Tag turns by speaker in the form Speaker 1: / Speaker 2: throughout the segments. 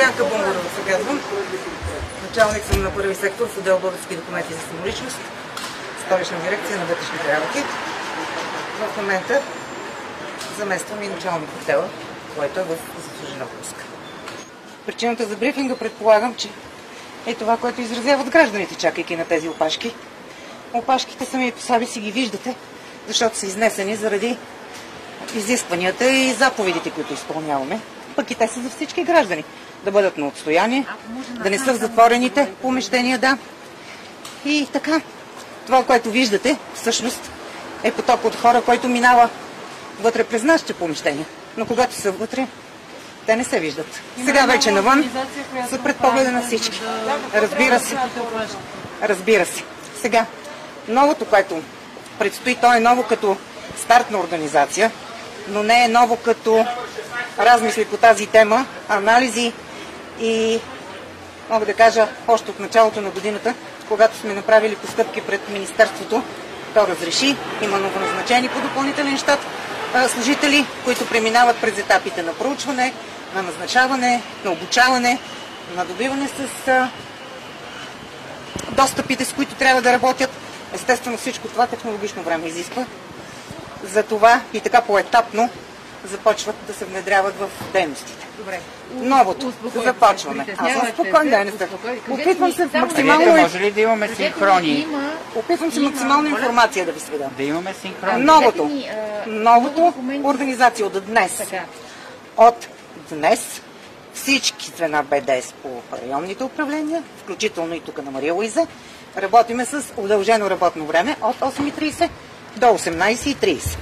Speaker 1: Боянка Бунгурова се казвам. Началник съм на първи сектор в отдел български документи за самоличност, Столична дирекция на вътрешните работи. В момента замествам и началник отдела, който е в заслужена отпуска. Причината за брифинга предполагам, че е това, което изразяват гражданите, чакайки на тези опашки. Опашките сами по себе си ги виждате, защото са изнесени заради изискванията и заповедите, които изпълняваме. Пък и те са за всички граждани. Да бъдат на отстояние, да не са в затворените помещения, да. И така, това, което виждате, всъщност е поток от хора, който минава вътре през нашите помещения. Но когато са вътре, те не се виждат. Сега вече навън са пред погледа на всички. Разбира се. Разбира се. Сега, новото, което предстои, то е ново като стартна организация, но не е ново като размисли по тази тема, анализи и мога да кажа още от началото на годината, когато сме направили постъпки пред Министерството, то разреши, има новоназначени по допълнителен щат служители, които преминават през етапите на проучване, на назначаване, на обучаване, на добиване с достъпите, с които трябва да работят. Естествено всичко това технологично време изисква. Затова и така поетапно започват да се внедряват в дейностите.
Speaker 2: Добре.
Speaker 1: Новото. Започваме. Аз съм спокойна. Опитвам се максимално...
Speaker 3: Може ли да имаме синхрони?
Speaker 1: Опитвам се максимална информация да ви сведа.
Speaker 3: Да имаме синхрони.
Speaker 1: Новото организация от днес. От днес всички звена БДС по районните управления, включително и тук на Мария Луиза, работиме с удължено работно време от 8:30 до 18:30.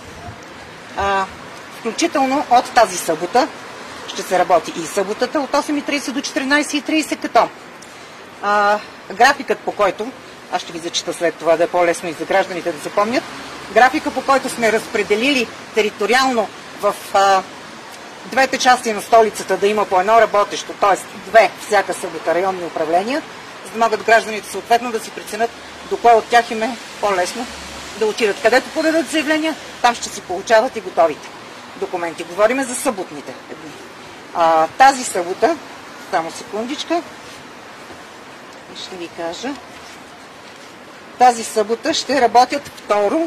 Speaker 1: Включително от тази събота ще се работи и съботата от 8:30 до 14:30, като графикът, по който, аз ще ви зачита след това, да е по-лесно и за гражданите да запомнят, графика, по който сме разпределили териториално в двете части на столицата да има по едно работещо, т.е. две всяка събота районни управления, за да могат гражданите съответно да си преценят до кое от тях им е по-лесно да отидат. Където подадат заявления, там ще си получават и готовите документи. Говориме за съботните дни. Тази събота, само секундичка, ще ви кажа, тази събота ще работят второ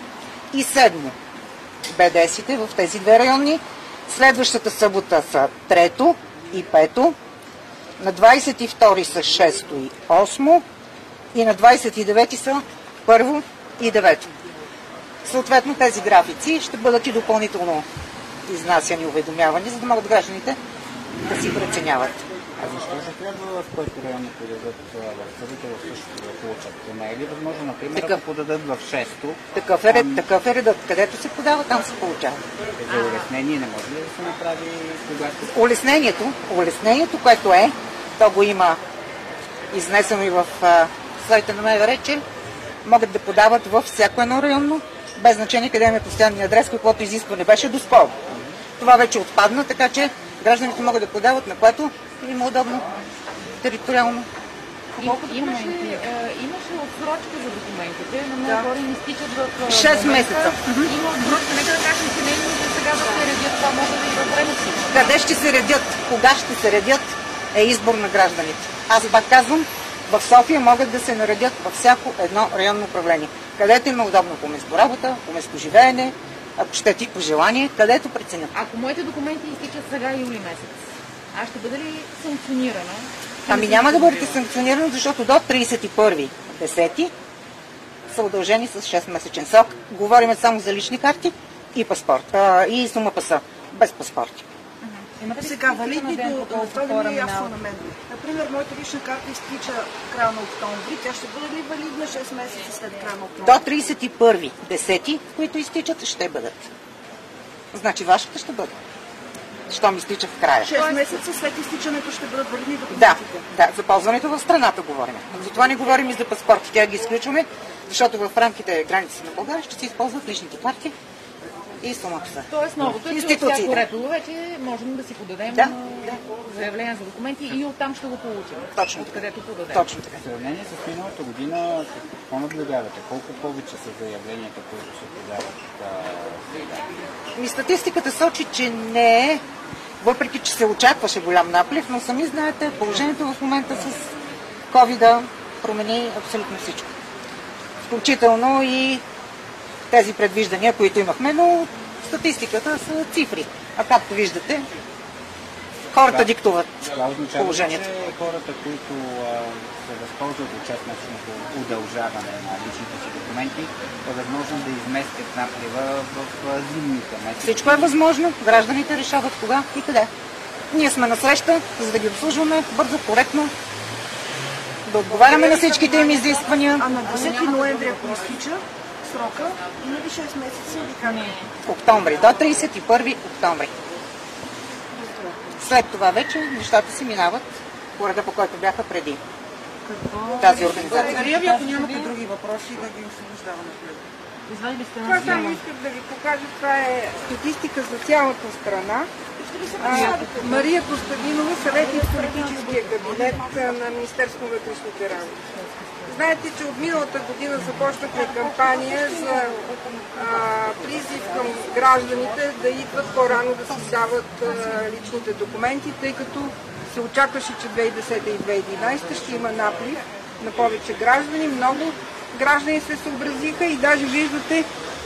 Speaker 1: и седмо БДС-ите в тези две районни. Следващата събота са трето и пето, на 22 са шесто и осмо и на 29 са първо и девето. Съответно тези графици ще бъдат и допълнително изнасяни, уведомявани, за да могат гражданите да си преценяват.
Speaker 3: А защо ще трябва в който район да подадат в събота в същото да получат? Не е ли възможно, например, ако подадат в 6-то?
Speaker 1: Такъв е редът. Където се подава, там се получава.
Speaker 3: За улеснение не може ли да се направи когато...
Speaker 1: Улеснението, което е, то го има изнесено и в сайта на МВР, че могат да подават във всяко едно районно, без значение къде е постоянния адрес, каквото изискване беше доскоро. Това вече отпадна, така че гражданите могат да подават на което им е удобно териториално.
Speaker 2: Имаше отсрочка за документите, но много хора не стичат в...
Speaker 1: 6 месеца.
Speaker 2: Има отсрочка, нека да кажем, че не е сега да се редят, това може да и във времето.
Speaker 1: Къде ще се редят, кога ще се редят, е избор на гражданите. Аз пак казвам, в София могат да се наредят във всяко едно районно управление. Където има удобно по месторабота, по местоживеене, ако щете и по желание, където преценят.
Speaker 2: Ако моите документи изтичат сега юли месец, аз ще бъда ли санкционирана?
Speaker 1: Ами няма да бъдете санкционирани, защото до 31.10 са удължени с 6-месечен срок. Говорим само за лични карти и паспорт. И сума паса, без паспорти.
Speaker 4: Сега, валидни това не ми е ясно на мен. Например, моята лична карта изтича края на октомври. Тя ще бъде ли валидна 6 месеца след края на октомври?
Speaker 1: До 31.10, които изтичат, ще бъдат. Значи вашата ще бъде. Щом изтича в края.
Speaker 4: 6 месеца след изтичането ще бъдат валидни документите?
Speaker 1: Да, за ползването в страната говорим. Затова не говорим и за паспорти. Тя ги изключваме, защото в рамките границите на България ще се използват личните карти и сумата.
Speaker 2: Тоест новото е, че от всяко РПУ вече можем да си подадем заявление за документи и оттам ще го получим.
Speaker 1: Точно
Speaker 2: където подадем.
Speaker 1: Точно така.
Speaker 3: В сравнение с миналата година, какво наблюдавате? Колко повече са заявленията, които се подават?
Speaker 1: Статистиката сочи, че не е въпреки че се очакваше голям наплив, но сами знаете, положението в момента с COVID-а промени абсолютно всичко. Включително и тези предвиждания, които имахме, но статистиката са цифри. А както виждате, хората диктуват положението.
Speaker 3: Че хората, които се възползват от 6-месечното удължаване на личните си документи, е възможно да изместят наплива в зимните месеци.
Speaker 1: Всичко е възможно. Гражданите решават кога и къде. Ние сме на среща, за да ги обслужваме бързо, коректно, да отговаряме на всичките им изисквания.
Speaker 4: А на 10 ноември, ако изтича срока, има ли 6 месеца или как?
Speaker 1: Октомври, до 31 октомври. След това вече нещата си минават по реда, по който бяха преди тази организация.
Speaker 4: Благодаря ви, ако нямате други въпроси, да ги освобождаваме.
Speaker 2: Извадили сте
Speaker 5: Това само искам да ви покажа. Това е статистика за цялата страна. Мария Костадинова, съветник в политическия кабинет на Министерството на вътрешните работи. Знаете, че от миналата година започнахме кампания за призив към гражданите да идват по-рано да си дават личните документи, тъй като се очакваше, че 2010 и 2011 ще има наплив на повече граждани. Много граждани се съобразиха и даже виждате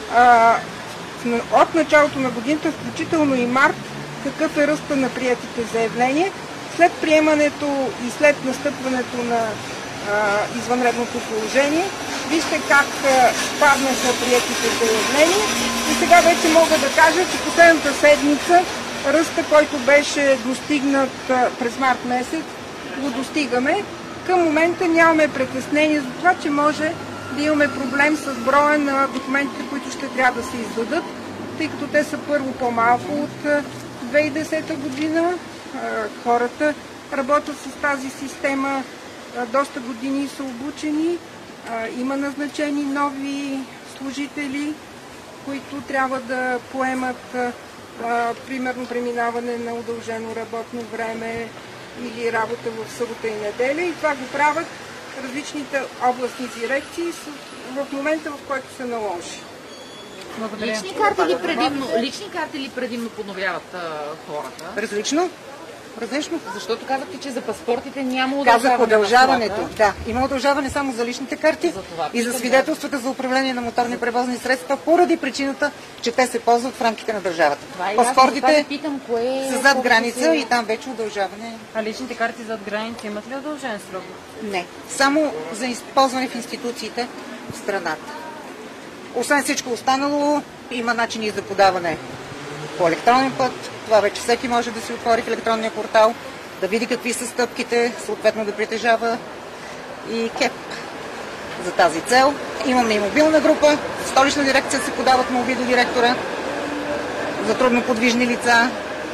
Speaker 5: от началото на годината, включително и март, какъв е ръста на приетите заявления. След приемането и след настъпването на извънредното положение, вижте как паднаха приетите заявления. И сега вече мога да кажа, че последната седмица ръста, който беше достигнат през март месец, го достигаме. Към момента нямаме притеснение за това, че може да имаме проблем с броя на документите, които ще трябва да се издадат, тъй като те са първо по-малко от 2010 година. Хората работят с тази система, доста години са обучени, има назначени нови служители, които трябва да поемат примерно преминаване на удължено работно време или работа в събота и неделя, и това го правят различните областни дирекции в момента, в който се наложи.
Speaker 2: Лични карти ли предимно подновяват хората?
Speaker 1: Различно?
Speaker 2: Защото казахте, че за паспортите няма удължаване.
Speaker 1: Казах удължаването. Да, има удължаване само за личните карти и за свидетелствата за управление на моторни превозни средства, поради причината, че те се ползват в рамките на държавата. Паспортите са зад граница и там вече удължаване.
Speaker 6: А личните карти зад граница имат ли удължен срок?
Speaker 1: Не, само за използване в институциите в страната. Освен всичко останало, има начини за подаване по електронен път. Това вече всеки може да си отвори в електронния портал, да види какви са стъпките, съответно да притежава и КЕП за тази цел. Имаме и мобилна група. В Столична дирекция се подават молби до директора за трудноподвижни лица,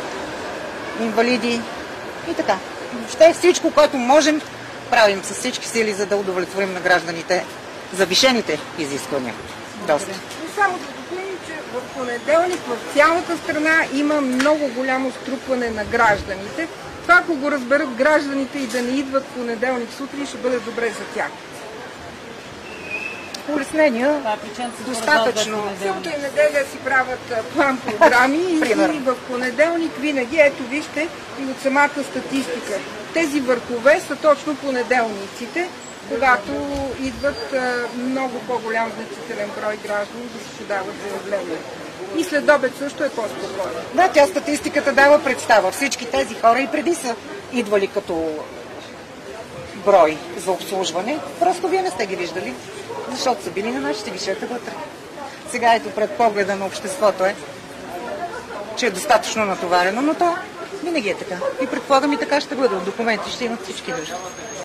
Speaker 1: инвалиди и така. Въобще всичко, което можем, правим с всички сили, за да удовлетворим на гражданите завишените изисквания. Доста.
Speaker 5: И само да допълним, че в понеделник в цялата страна има много голямо струпване на гражданите. Това, ако го разберат гражданите и да не идват понеделник сутрин, ще бъде добре за тях.
Speaker 1: Улеснения достатъчно.
Speaker 5: Събота и неделя си правят план програми и в понеделник винаги, ето вижте и от самата статистика. Тези върхове са точно понеделниците, когато идват много по-голям значителен брой граждани да си подават заявления. И след обед също е по-спокойно.
Speaker 1: Да, тя статистиката дава представа. Всички тези хора и преди са идвали като брой за обслужване. Просто вие не сте ги виждали, защото са били на нашите гишета вътре. Сега ето пред погледа на обществото че е достатъчно натоварено, но то винаги е така. И предполагам и така ще бъде. От документи ще имат всички нужди.